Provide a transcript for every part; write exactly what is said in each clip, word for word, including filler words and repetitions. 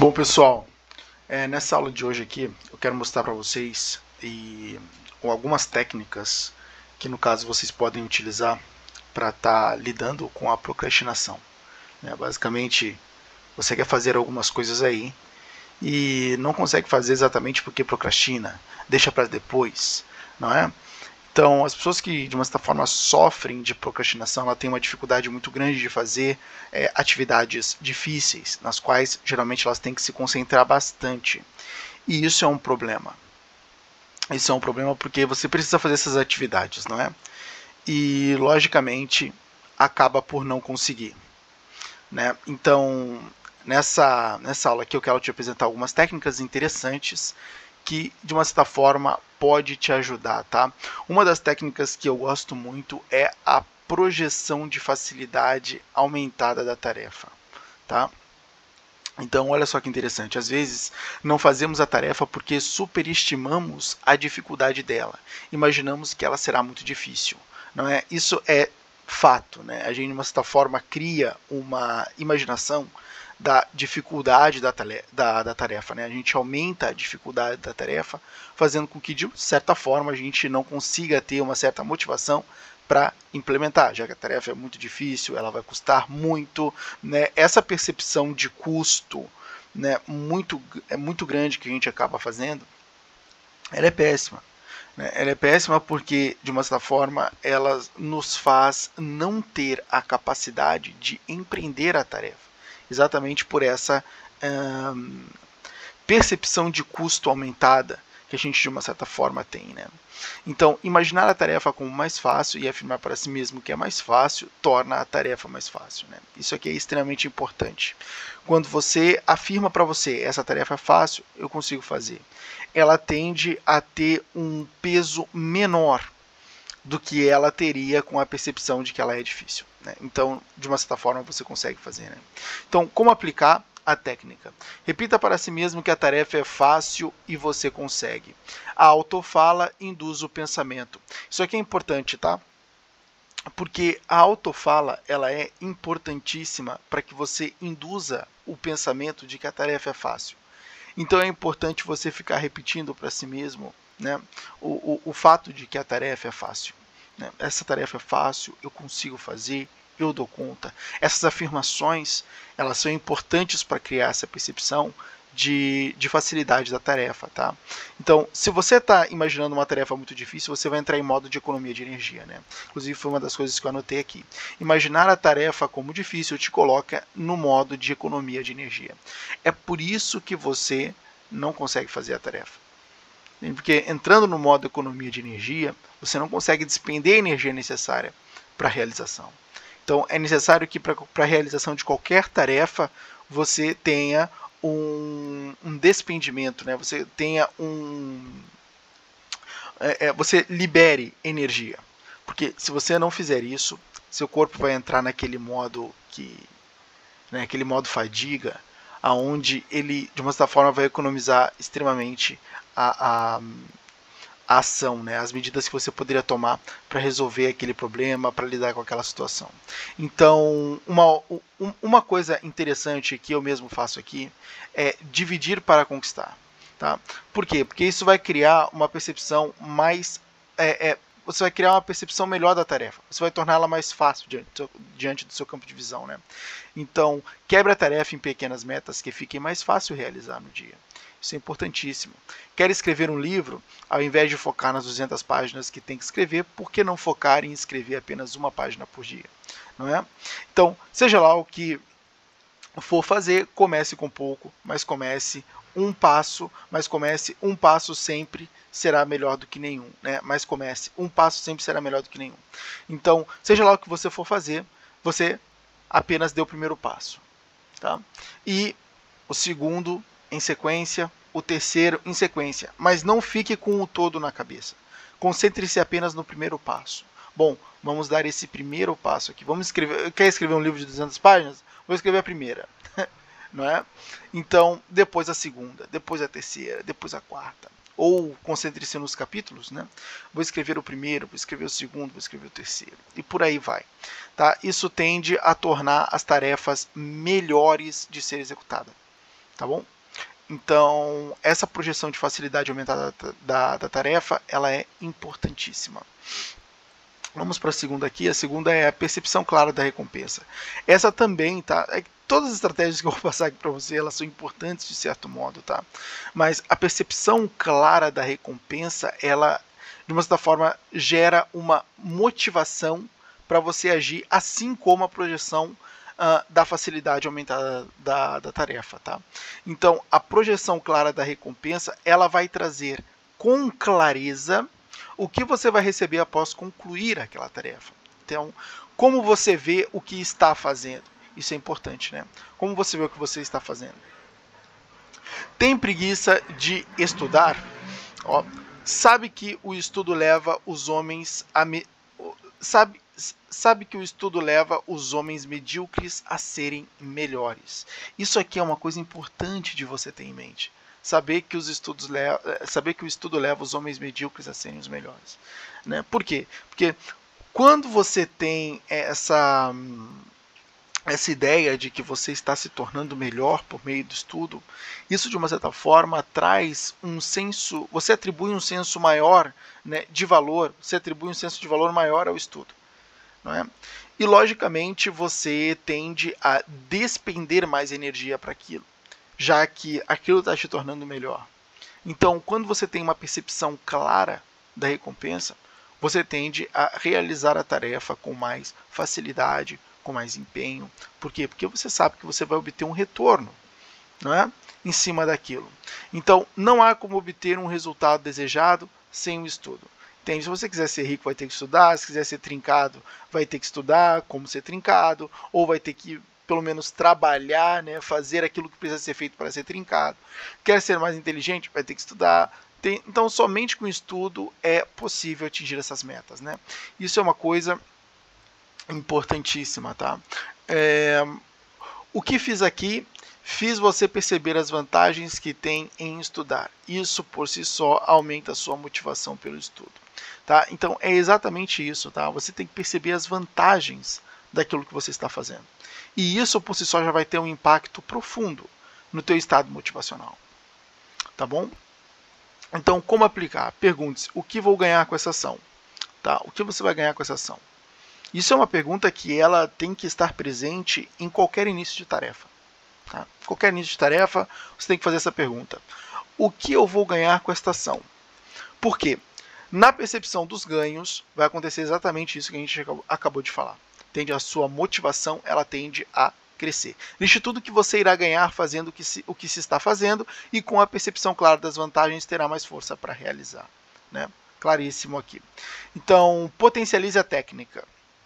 Bom, pessoal, é, nessa aula de hoje aqui eu quero mostrar para vocês e, algumas técnicas que no caso vocês podem utilizar para estar tá lidando com a procrastinação, né? Basicamente, você quer fazer algumas coisas aí e não consegue fazer exatamente porque procrastina, deixa para depois, não é? Então, as pessoas que de uma certa forma sofrem de procrastinação, ela tem uma dificuldade muito grande de fazer é, atividades difíceis, nas quais geralmente elas têm que se concentrar bastante. E isso é um problema. Isso é um problema porque você precisa fazer essas atividades, não é? E, logicamente, acaba por não conseguir, né? Então, nessa, nessa aula aqui eu quero te apresentar algumas técnicas interessantes que, de uma certa forma, pode te ajudar, tá? Uma das técnicas que eu gosto muito é a projeção de facilidade aumentada da tarefa, tá? Então, olha só que interessante, às vezes não fazemos a tarefa porque superestimamos a dificuldade dela, imaginamos que ela será muito difícil, não é? Isso é fato, né? A gente, de uma certa forma, cria uma imaginação da dificuldade da, da, da tarefa, né? A gente aumenta a dificuldade da tarefa, fazendo com que, de certa forma, a gente não consiga ter uma certa motivação para implementar, já que a tarefa é muito difícil, ela vai custar muito, né? Essa percepção de custo, né, muito, é muito grande que a gente acaba fazendo, ela é péssima. Né? Ela é péssima porque, de uma certa forma, ela nos faz não ter a capacidade de empreender a tarefa. Exatamente por essa hum, percepção de custo aumentada que a gente de uma certa forma tem, né? Então, imaginar a tarefa como mais fácil e afirmar para si mesmo que é mais fácil torna a tarefa mais fácil, né? Isso aqui é extremamente importante. Quando você afirma para você essa tarefa é fácil, eu consigo fazer, ela tende a ter um peso menor do que ela teria com a percepção de que ela é difícil, né? Então, de uma certa forma, você consegue fazer, né? Então, como aplicar a técnica? Repita para si mesmo que a tarefa é fácil e você consegue. A autofala induz o pensamento. Isso aqui é importante, tá? Porque a autofala ela é importantíssima para que você induza o pensamento de que a tarefa é fácil. Então é importante você ficar repetindo para si mesmo, né, o, o, o fato de que a tarefa é fácil. Né? Essa tarefa é fácil, eu consigo fazer, eu dou conta. Essas afirmações, elas são importantes para criar essa percepção de, de facilidade da tarefa, tá? Então, se você está imaginando uma tarefa muito difícil, você vai entrar em modo de economia de energia, né? Inclusive, foi uma das coisas que eu anotei aqui. Imaginar a tarefa como difícil te coloca no modo de economia de energia. É por isso que você não consegue fazer a tarefa. Porque entrando no modo economia de energia, você não consegue despender a energia necessária para a realização. Então, é necessário que para a realização de qualquer tarefa, você tenha um, um despendimento, né? Você tenha um... É, é, você libere energia. Porque se você não fizer isso, seu corpo vai entrar naquele modo que... Né, aquele modo fadiga, aonde ele, de uma certa forma, vai economizar extremamente a, a, a ação, né, as medidas que você poderia tomar para resolver aquele problema, para lidar com aquela situação. Então, uma, uma coisa interessante que eu mesmo faço aqui é dividir para conquistar. Tá? Por quê? Porque isso vai criar uma percepção mais... É, é, você vai criar uma percepção melhor da tarefa. Você vai torná-la mais fácil diante do, seu, diante do seu campo de visão, né? Então, quebre a tarefa em pequenas metas que fiquem mais fácil realizar no dia. Isso é importantíssimo. Quer escrever um livro? Ao invés de focar nas duzentas páginas que tem que escrever, por que não focar em escrever apenas uma página por dia? Não é? Então, seja lá o que for fazer, comece com pouco, mas comece um passo, mas comece um passo sempre será melhor do que nenhum, né? Mas comece, um passo sempre será melhor do que nenhum. Então, seja lá o que você for fazer, você apenas dê o primeiro passo, tá? E o segundo em sequência, o terceiro em sequência, mas não fique com o todo na cabeça. Concentre-se apenas no primeiro passo. Bom, vamos dar esse primeiro passo aqui. Vamos escrever, quer escrever um livro de duzentas páginas? Vou escrever a primeira. Não é? Então, depois a segunda, depois a terceira, depois a quarta. Ou concentre-se nos capítulos, né? Vou escrever o primeiro, vou escrever o segundo, vou escrever o terceiro. E por aí vai. Tá? Isso tende a tornar as tarefas melhores de ser executadas. Tá bom? Então, essa projeção de facilidade aumentada da, da, da tarefa, ela é importantíssima. Vamos para a segunda aqui. A segunda é a percepção clara da recompensa. Essa também, tá? É, todas as estratégias que eu vou passar aqui para você, elas são importantes de certo modo, tá? Mas a percepção clara da recompensa, ela, de uma certa forma, gera uma motivação para você agir, assim como a projeção Uh, da facilidade aumentada da, da tarefa, tá? Então, a projeção clara da recompensa, ela vai trazer com clareza o que você vai receber após concluir aquela tarefa. Então, como você vê o que está fazendo? Isso é importante, né? Como você vê o que você está fazendo? Tem preguiça de estudar? Ó, sabe que o estudo leva os homens a... Me... Sabe... sabe que o estudo leva os homens medíocres a serem melhores. Isso aqui é uma coisa importante de você ter em mente. Saber que, os estudos leva, saber que o estudo leva os homens medíocres a serem os melhores. Né? Por quê? Porque quando você tem essa, essa ideia de que você está se tornando melhor por meio do estudo, isso de uma certa forma traz um senso, você atribui um senso maior, né, de valor, você atribui um senso de valor maior ao estudo. Não é? E logicamente você tende a despender mais energia para aquilo, já que aquilo está te tornando melhor. Então, quando você tem uma percepção clara da recompensa, você tende a realizar a tarefa com mais facilidade, com mais empenho. Por quê? Porque você sabe que você vai obter um retorno, não é? Em cima daquilo. Então, não há como obter um resultado desejado sem o estudo. Tem, se você quiser ser rico, vai ter que estudar. Se quiser ser trincado, vai ter que estudar como ser trincado, ou vai ter que, pelo menos, trabalhar, né, fazer aquilo que precisa ser feito para ser trincado. Quer ser mais inteligente? Vai ter que estudar. Tem, então, somente com o estudo é possível atingir essas metas, né? Isso é uma coisa importantíssima, tá? É, o que fiz aqui? Fiz você perceber as vantagens que tem em estudar. Isso, por si só, aumenta a sua motivação pelo estudo. Tá? Então, é exatamente isso. Tá? Você tem que perceber as vantagens daquilo que você está fazendo. E isso, por si só, já vai ter um impacto profundo no teu estado motivacional. Tá bom? Então, como aplicar? Pergunte-se, o que vou ganhar com essa ação? Tá? O que você vai ganhar com essa ação? Isso é uma pergunta que ela tem que estar presente em qualquer início de tarefa. Tá? Qualquer início de tarefa, você tem que fazer essa pergunta. O que eu vou ganhar com esta ação? Por quê? Na percepção dos ganhos, vai acontecer exatamente isso que a gente acabou de falar. Tende a sua motivação, ela tende a crescer. Liste tudo que você irá ganhar fazendo o que se, o que se está fazendo e com a percepção clara das vantagens terá mais força para realizar. Né? Claríssimo aqui. Então, potencialize a técnica.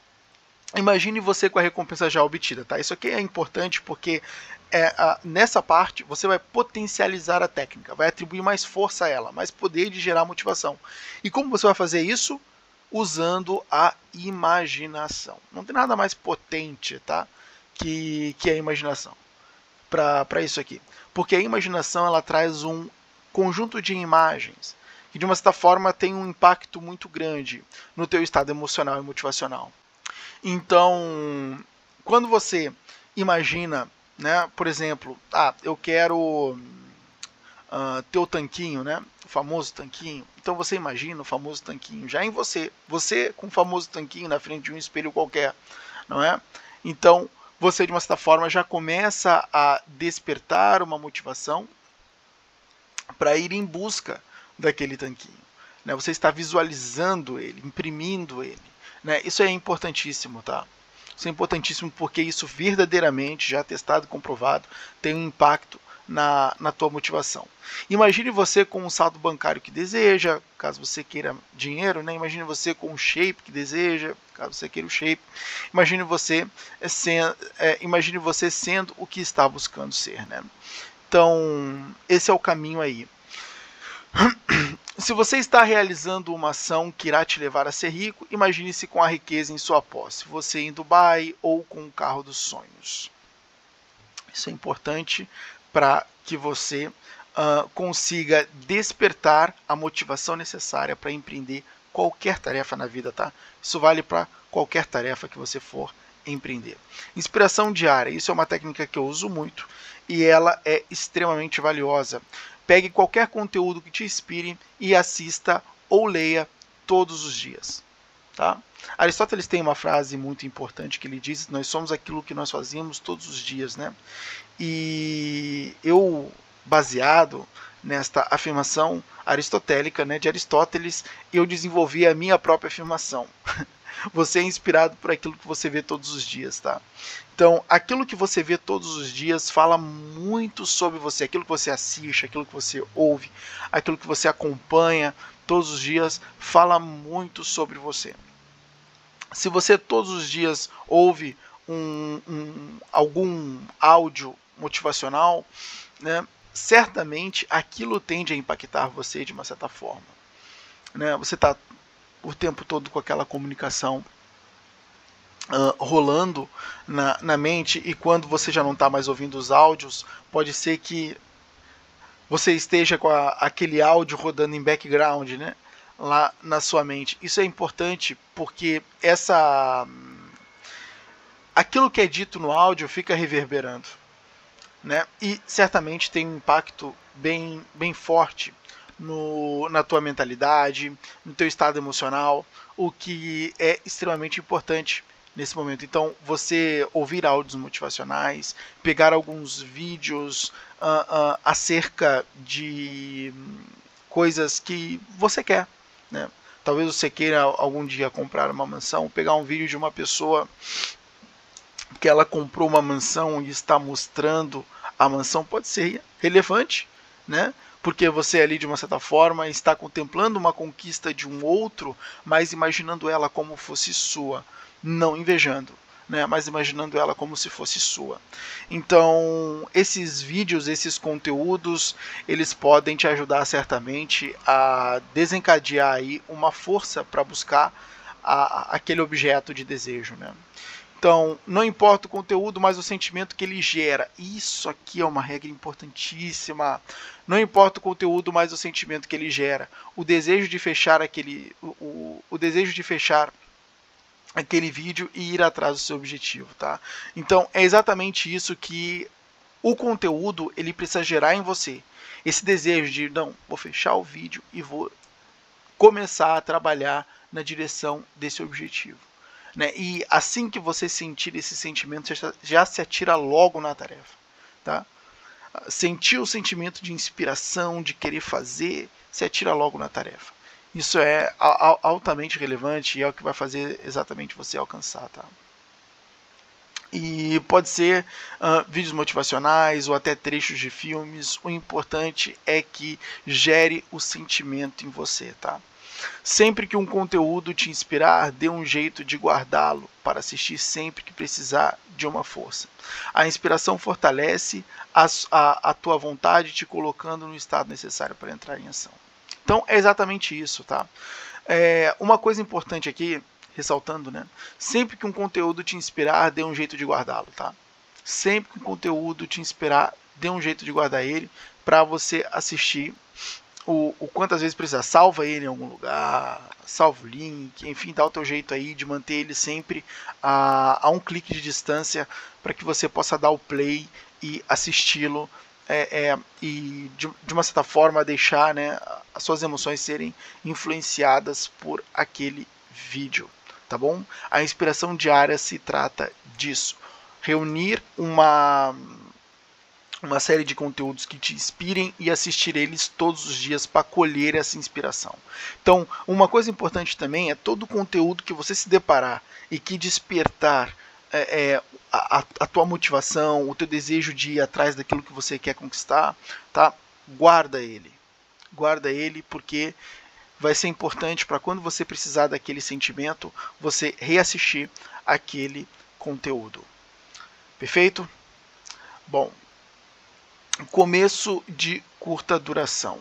Imagine você com a recompensa já obtida. Tá? Isso aqui é importante porque é, a, nessa parte você vai potencializar a técnica, vai atribuir mais força a ela, mais poder de gerar motivação. E como você vai fazer isso? Usando a imaginação. Não tem nada mais potente, tá? que, que a imaginação para isso aqui. Porque a imaginação ela traz um conjunto de imagens que de uma certa forma tem um impacto muito grande no teu estado emocional e motivacional. Então, quando você imagina, né, por exemplo, ah, eu quero uh, ter o tanquinho, né, o famoso tanquinho. Então você imagina o famoso tanquinho já em você, você com o famoso tanquinho na frente de um espelho qualquer, não é? Então você de uma certa forma já começa a despertar uma motivação para ir em busca daquele tanquinho, né? Você está visualizando ele, imprimindo ele. Né? Isso é importantíssimo, tá? Isso é importantíssimo porque isso verdadeiramente, já testado e comprovado, tem um impacto na, na tua motivação. Imagine você com um saldo bancário que deseja, caso você queira dinheiro, né? Imagine você com um shape que deseja, caso você queira o shape. Imagine você, sendo, é, imagine você sendo o que está buscando ser, né? Então, esse é o caminho aí. Se você está realizando uma ação que irá te levar a ser rico, imagine-se com a riqueza em sua posse, você em Dubai ou com o carro dos sonhos. Isso é importante para que você uh, consiga despertar a motivação necessária para empreender qualquer tarefa na vida, tá? Isso vale para qualquer tarefa que você for empreender. Inspiração diária, isso é uma técnica que eu uso muito e ela é extremamente valiosa. Pegue qualquer conteúdo que te inspire e assista ou leia todos os dias. Tá? Aristóteles tem uma frase muito importante que ele diz: nós somos aquilo que nós fazemos todos os dias, né? E eu, baseado nesta afirmação aristotélica, né, de Aristóteles, eu desenvolvi a minha própria afirmação. Você é inspirado por aquilo que você vê todos os dias, tá? Então, aquilo que você vê todos os dias fala muito sobre você, aquilo que você assiste, aquilo que você ouve, aquilo que você acompanha todos os dias fala muito sobre você. Se você todos os dias ouve um, um, algum áudio motivacional, né, certamente aquilo tende a impactar você de uma certa forma. Né? Você está o tempo todo com aquela comunicação uh, rolando na, na mente, e quando você já não está mais ouvindo os áudios, pode ser que você esteja com a, aquele áudio rodando em background, né, lá na sua mente. Isso é importante porque essa, aquilo que é dito no áudio fica reverberando, né, e certamente tem um impacto bem, bem forte No, na tua mentalidade, no teu estado emocional, o que é extremamente importante nesse momento. Então, você ouvir áudios motivacionais, pegar alguns vídeos uh, uh, acerca de coisas que você quer, né? Talvez você queira algum dia comprar uma mansão, pegar um vídeo de uma pessoa que ela comprou uma mansão e está mostrando a mansão, pode ser relevante, né? Porque você ali, de uma certa forma, está contemplando uma conquista de um outro, mas imaginando ela como fosse sua, não invejando, né? Mas imaginando ela como se fosse sua. Então, esses vídeos, esses conteúdos, eles podem te ajudar certamente a desencadear aí uma força para buscar a, aquele objeto de desejo, né? Então, não importa o conteúdo, mas o sentimento que ele gera. Isso aqui é uma regra importantíssima. Não importa o conteúdo, mas o sentimento que ele gera. O desejo de fechar aquele, o, o, o desejo de fechar aquele vídeo e ir atrás do seu objetivo, tá? Então, é exatamente isso que o conteúdo ele precisa gerar em você. Esse desejo de, não, vou fechar o vídeo e vou começar a trabalhar na direção desse objetivo. Né? E assim que você sentir esse sentimento, você já se atira logo na tarefa. Tá? Sentir o sentimento de inspiração, de querer fazer, se atira logo na tarefa. Isso é altamente relevante e é o que vai fazer exatamente você alcançar. Tá? E pode ser uh, vídeos motivacionais ou até trechos de filmes. O importante é que gere o sentimento em você. Tá? Sempre que um conteúdo te inspirar, dê um jeito de guardá-lo para assistir sempre que precisar de uma força. A inspiração fortalece a, a, a tua vontade, te colocando no estado necessário para entrar em ação. Então é exatamente isso, tá? É, uma coisa importante aqui, ressaltando, né? Sempre que um conteúdo te inspirar, dê um jeito de guardá-lo, tá? Sempre que um conteúdo te inspirar, dê um jeito de guardar ele para você assistir O, o quantas vezes precisar, salva ele em algum lugar, salva o link, enfim, dá o teu jeito aí de manter ele sempre a, a um clique de distância para que você possa dar o play e assisti-lo é, é, e de, de uma certa forma deixar, né, as suas emoções serem influenciadas por aquele vídeo, tá bom? A inspiração diária se trata disso, reunir uma... uma série de conteúdos que te inspirem e assistir eles todos os dias para colher essa inspiração. Então, uma coisa importante também é todo conteúdo que você se deparar e que despertar é, é, a, a tua motivação, o teu desejo de ir atrás daquilo que você quer conquistar, tá? Guarda ele. Guarda ele porque vai ser importante para quando você precisar daquele sentimento, você reassistir aquele conteúdo. Perfeito? Bom, começo de curta duração.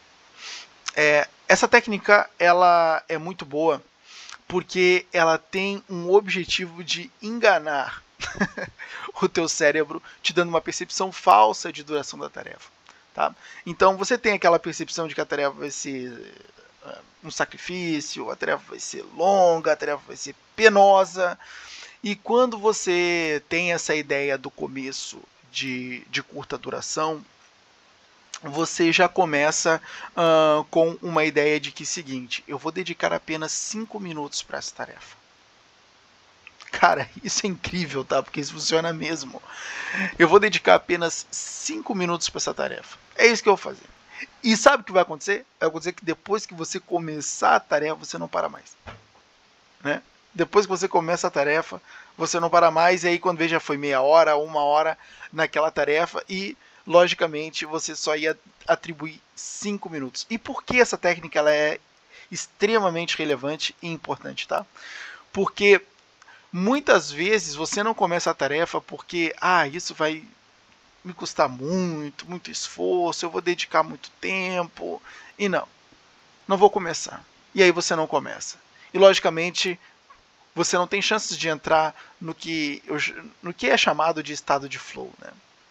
É, essa técnica ela é muito boa porque ela tem um objetivo de enganar o teu cérebro, te dando uma percepção falsa de duração da tarefa. Tá? Então você tem aquela percepção de que a tarefa vai ser um sacrifício, a tarefa vai ser longa, a tarefa vai ser penosa, E quando você tem essa ideia do começo de, de curta duração, você já começa uh, com uma ideia de que seguinte, eu vou dedicar apenas cinco minutos para essa tarefa. Cara, isso é incrível, tá? Porque isso funciona mesmo. Eu vou dedicar apenas cinco minutos para essa tarefa. É isso que eu vou fazer. E sabe o que vai acontecer? Vai acontecer que depois que você começar a tarefa, você não para mais. Né? Depois que você começa a tarefa, você não para mais. E aí quando vê já foi meia hora, uma hora naquela tarefa e, logicamente, você só ia atribuir cinco minutos. E por que essa técnica ela é extremamente relevante e importante, tá? Porque muitas vezes você não começa a tarefa porque, ah, isso vai me custar muito, muito esforço, eu vou dedicar muito tempo, e não, não vou começar. E aí você não começa. E logicamente, você não tem chances de entrar no que, no que é chamado de estado de flow, né?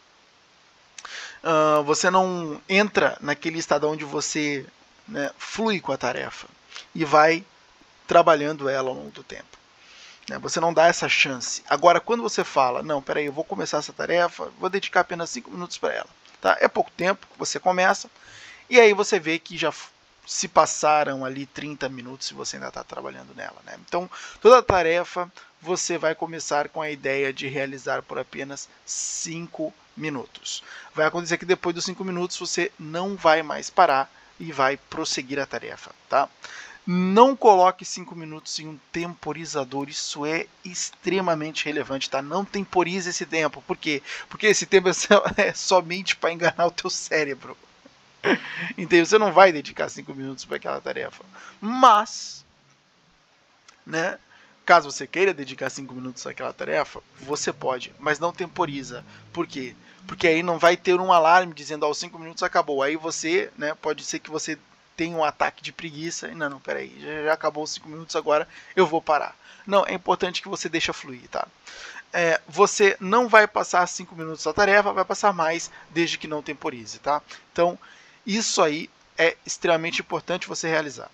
Uh, você não entra naquele estado onde você, né, flui com a tarefa e vai trabalhando ela ao longo do tempo. Você não dá essa chance. Agora, quando você fala, não, peraí, eu vou começar essa tarefa, vou dedicar apenas cinco minutos para ela. Tá? É pouco tempo que você começa, e aí você vê que já se passaram ali trinta minutos se você ainda está trabalhando nela. Né? Então, toda tarefa você vai começar com a ideia de realizar por apenas cinco minutos. Vai acontecer que depois dos cinco minutos você não vai mais parar e vai prosseguir a tarefa. Tá? Não coloque cinco minutos em um temporizador, isso é extremamente relevante, tá? Não temporize esse tempo, por quê? Porque esse tempo é somente para enganar o teu cérebro. Entendeu? Você não vai dedicar cinco minutos para aquela tarefa. Mas, né, caso você queira dedicar cinco minutos àquela tarefa, você pode, mas não temporiza. Por quê? Porque aí não vai ter um alarme dizendo, aos cinco minutos acabou. Aí você, né, pode ser que você tem um ataque de preguiça, e não, não, peraí, já, já acabou os cinco minutos, agora eu vou parar. Não, é importante que você deixe fluir, tá? É, você não vai passar cinco minutos da tarefa, vai passar mais, desde que não temporize, tá? Então, isso aí é extremamente importante você realizar.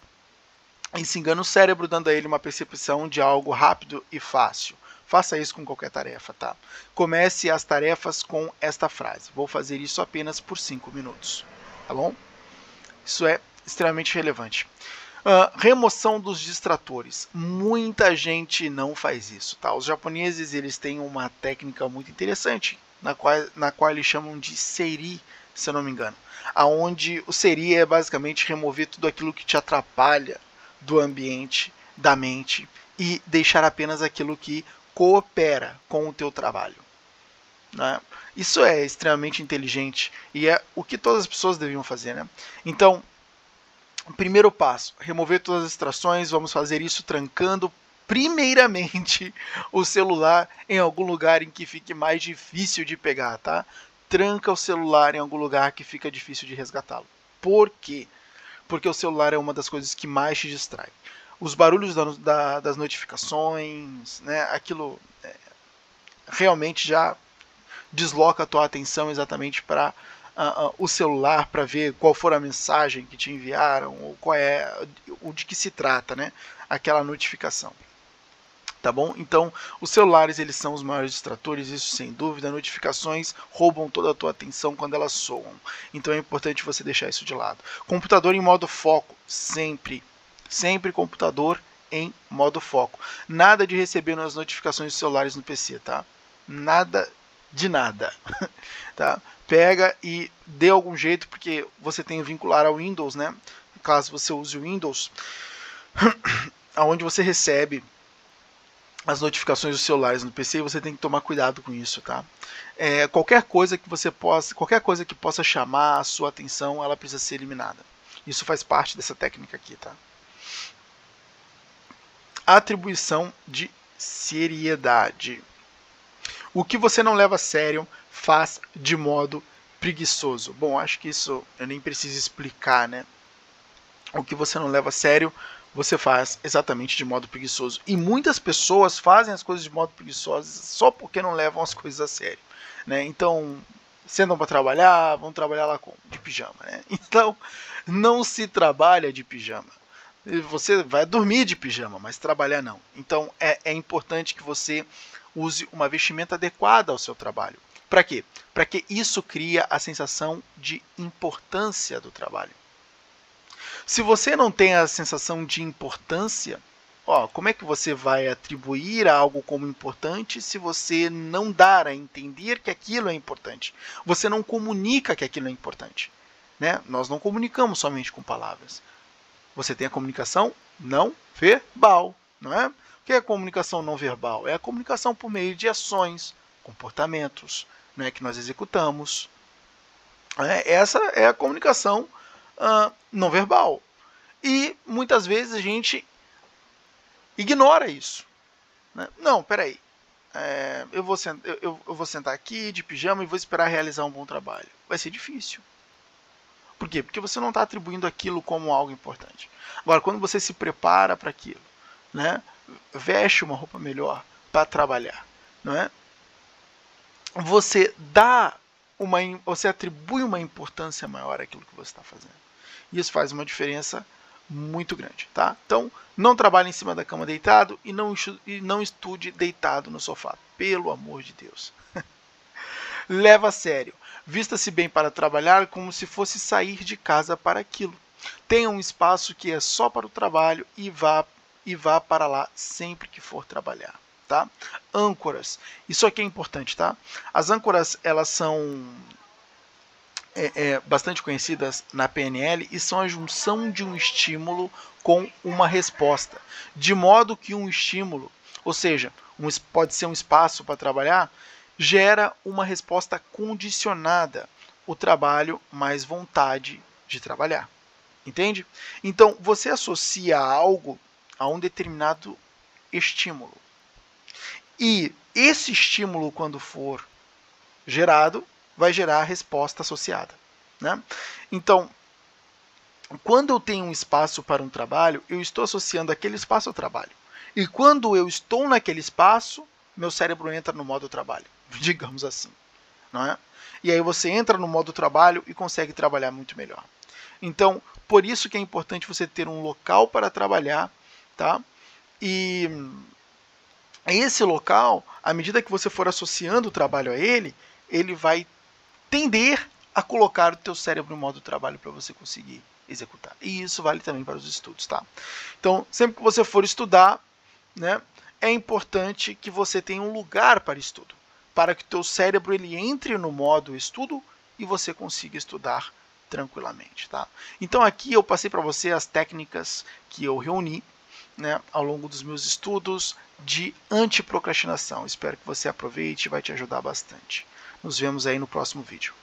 Isso engana o cérebro, dando a ele uma percepção de algo rápido e fácil. Faça isso com qualquer tarefa, tá? Comece as tarefas com esta frase, vou fazer isso apenas por cinco minutos, tá bom? Isso é extremamente relevante. Uh, remoção dos distratores. Muita gente não faz isso, tá? Os japoneses eles têm uma técnica muito interessante, na qual, na qual eles chamam de seiri, se eu não me engano. Aonde o seiri é basicamente remover tudo aquilo que te atrapalha do ambiente, da mente, e deixar apenas aquilo que coopera com o teu trabalho. Né? Isso é extremamente inteligente e é o que todas as pessoas deviam fazer. Né? Então, primeiro passo, remover todas as distrações, vamos fazer isso trancando primeiramente o celular em algum lugar em que fique mais difícil de pegar, tá? Tranca o celular em algum lugar que fica difícil de resgatá-lo. Por quê? Porque o celular é uma das coisas que mais te distrai. Os barulhos da, da, das notificações, né, aquilo é, realmente já desloca a tua atenção exatamente para uh, uh, o celular, para ver qual for a mensagem que te enviaram, ou qual é, o de que se trata, né, aquela notificação. Tá bom? Então, os celulares eles são os maiores distratores, isso sem dúvida. Notificações roubam toda a tua atenção quando elas soam. Então é importante você deixar isso de lado. Computador em modo foco, sempre. Sempre computador em modo foco. Nada de receber as notificações dos celulares no P C, tá? Nada de nada. Tá? Pega e dê algum jeito, porque você tem que vincular ao Windows, né? Caso você use o Windows, aonde você recebe as notificações dos celulares no P C, você tem que tomar cuidado com isso, tá? É, qualquer coisa que você possa, qualquer coisa que possa chamar a sua atenção, ela precisa ser eliminada. Isso faz parte dessa técnica aqui, tá? Atribuição de seriedade. O que você não leva a sério, faz de modo preguiçoso. Bom, acho que isso eu nem preciso explicar, né? O que você não leva a sério, você faz exatamente de modo preguiçoso. E muitas pessoas fazem as coisas de modo preguiçoso só porque não levam as coisas a sério. Né? Então, sentam para trabalhar, vão trabalhar lá com, de pijama. Né? Então, não se trabalha de pijama. Você vai dormir de pijama, mas trabalhar não. Então é, é importante que você use uma vestimenta adequada ao seu trabalho. Para quê? Para que isso cria a sensação de importância do trabalho. Se você não tem a sensação de importância, ó, como é que você vai atribuir algo como importante se você não dar a entender que aquilo é importante? Você não comunica que aquilo é importante. Né? Nós não comunicamos somente com palavras. Você tem a comunicação não verbal. Não é? O que é a comunicação não verbal? É a comunicação por meio de ações, comportamentos, né, que nós executamos. É, essa é a comunicação uh, não verbal. E muitas vezes a gente ignora isso. Né? Não, peraí. É, eu, vou sentar, eu, eu vou sentar aqui de pijama e vou esperar realizar um bom trabalho. Vai ser difícil. Por quê? Porque você não está atribuindo aquilo como algo importante. Agora, quando você se prepara para aquilo, né, veste uma roupa melhor para trabalhar, não é? Você dá uma, você atribui uma importância maior àquilo que você está fazendo. E isso faz uma diferença muito grande, tá? Então, não trabalhe em cima da cama deitado e não, e não estude deitado no sofá, pelo amor de Deus. Leva a sério. Vista-se bem para trabalhar como se fosse sair de casa para aquilo. Tenha um espaço que é só para o trabalho e vá, e vá para lá sempre que for trabalhar. Tá? Âncoras. Isso aqui é importante, tá? As âncoras, elas são é, é, bastante conhecidas na P N L e são a junção de um estímulo com uma resposta. De modo que um estímulo, ou seja, um, pode ser um espaço para trabalhar, gera uma resposta condicionada, o trabalho mais vontade de trabalhar. Entende? Então, você associa algo a um determinado estímulo. E esse estímulo, quando for gerado, vai gerar a resposta associada. Né? Então, quando eu tenho um espaço para um trabalho, eu estou associando aquele espaço ao trabalho. E quando eu estou naquele espaço, meu cérebro entra no modo trabalho, digamos assim. Não é? E aí você entra no modo trabalho e consegue trabalhar muito melhor. Então, por isso que é importante você ter um local para trabalhar, tá? E esse local, à medida que você for associando o trabalho a ele, ele vai tender a colocar o teu cérebro no modo trabalho para você conseguir executar. E isso vale também para os estudos, tá? Então, sempre que você for estudar, né, é importante que você tenha um lugar para estudo, para que o teu cérebro ele entre no modo estudo e você consiga estudar tranquilamente, tá? Então aqui eu passei para você as técnicas que eu reuni, né, ao longo dos meus estudos de antiprocrastinação. Espero que você aproveite e vai te ajudar bastante. Nos vemos aí no próximo vídeo.